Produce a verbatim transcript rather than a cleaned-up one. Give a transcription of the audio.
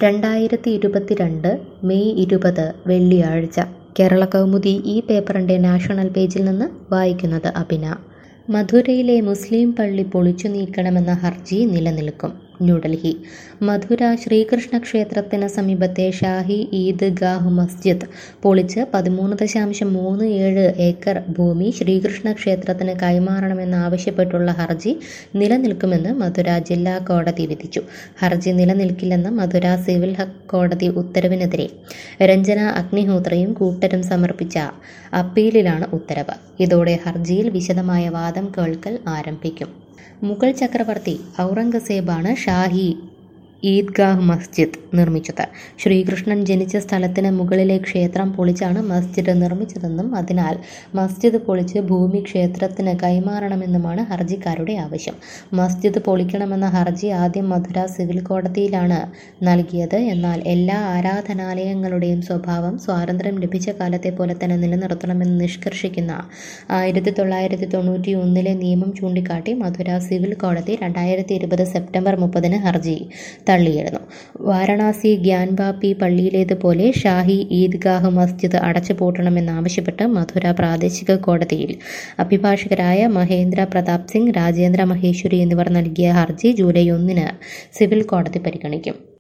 രണ്ടായിരത്തി ഇരുപത്തിരണ്ട് മെയ് ഇരുപത് വെള്ളിയാഴ്ച കേരളകൗമുദി ഈ പേപ്പറിൻ്റെ നാഷണൽ പേജിൽ നിന്ന് വായിക്കുന്നത് അഭിന. മധുരയിലെ മുസ്ലിം പള്ളി പൊളിച്ചു നീക്കണമെന്ന ഹർജി നിലനിൽക്കും. ന്യൂഡൽഹി. മധുര ശ്രീകൃഷ്ണ ക്ഷേത്രത്തിന് സമീപത്തെ ഷാഹി ഈദ്ഗാഹ് മസ്ജിദ് പൊളിച്ച് പതിമൂന്ന് ദശാംശം മൂന്ന് ഏഴ് ഏക്കർ ഭൂമി ശ്രീകൃഷ്ണ ക്ഷേത്രത്തിന് കൈമാറണമെന്നാവശ്യപ്പെട്ടുള്ള ഹർജി നിലനിൽക്കുമെന്ന് മധുര ജില്ലാ കോടതി വിധിച്ചു. ഹർജി നിലനിൽക്കില്ലെന്ന മധുര സിവിൽ കോടതി ഉത്തരവിനെതിരെ രഞ്ജന അഗ്നിഹോത്രയും കൂട്ടരും സമർപ്പിച്ച അപ്പീലിലാണ് ഉത്തരവ്. ഇതോടെ ഹർജിയിൽ വിശദമായ വാദം കേൾക്കൽ ആരംഭിക്കും. മുഗൾ ചക്രവർത്തി ഔറംഗസേബാണ് ഷാഹി ഈദ്ഗാഹ് മസ്ജിദ് നിർമ്മിച്ചത്. ശ്രീകൃഷ്ണൻ ജനിച്ച സ്ഥലത്തിന് മുകളിലെ ക്ഷേത്രം പൊളിച്ചാണ് മസ്ജിദ് നിർമ്മിച്ചതെന്നും അതിനാൽ മസ്ജിദ് പൊളിച്ച് ഭൂമി ക്ഷേത്രത്തിന് കൈമാറണമെന്നുമാണ് ഹർജിക്കാരുടെ ആവശ്യം. മസ്ജിദ് പൊളിക്കണമെന്ന ഹർജി ആദ്യം മധുര സിവിൽ കോടതിയിലാണ് നൽകിയത്. എന്നാൽ എല്ലാ ആരാധനാലയങ്ങളുടെയും സ്വഭാവം സ്വാതന്ത്ര്യം ലഭിച്ച കാലത്തെ പോലെ തന്നെ നിലനിർത്തണമെന്ന് നിഷ്കർഷിക്കുന്ന ആയിരത്തി തൊള്ളായിരത്തി തൊണ്ണൂറ്റി ഒന്നിലെ നിയമം ചൂണ്ടിക്കാട്ടി മധുര സിവിൽ കോടതി രണ്ടായിരത്തി ഇരുപത് സെപ്റ്റംബർ മുപ്പതിന് ഹർജി തള്ളിയിരുന്നു. വാരണാസി ഗ്യാൻവാപി പള്ളിയിലേതുപോലെ ഷാഹി ഈദ്ഗാഹ് മസ്ജിദ് അടച്ചുപൂട്ടണമെന്നാവശ്യപ്പെട്ട് മധുര പ്രാദേശിക കോടതിയിൽ അഭിഭാഷകരായ മഹേന്ദ്ര പ്രതാപ് സിംഗ്, രാജേന്ദ്ര മഹേശ്വരി എന്നിവർ നൽകിയ ഹർജി ജൂലൈ ഒന്നിന് സിവിൽ കോടതി പരിഗണിക്കും.